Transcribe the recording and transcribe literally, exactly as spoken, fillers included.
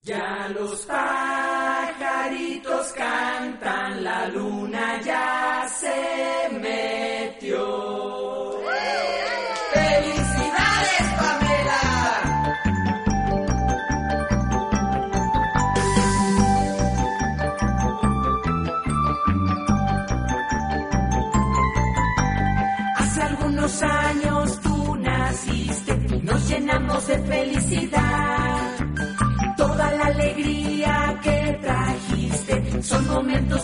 Ya los pajaritos cantan, la luna ya se metió. ¡Felicidades, Pamela! Hace algunos años tú naciste y nos llenamos de felicidad. Toda la alegría que trajiste son momentos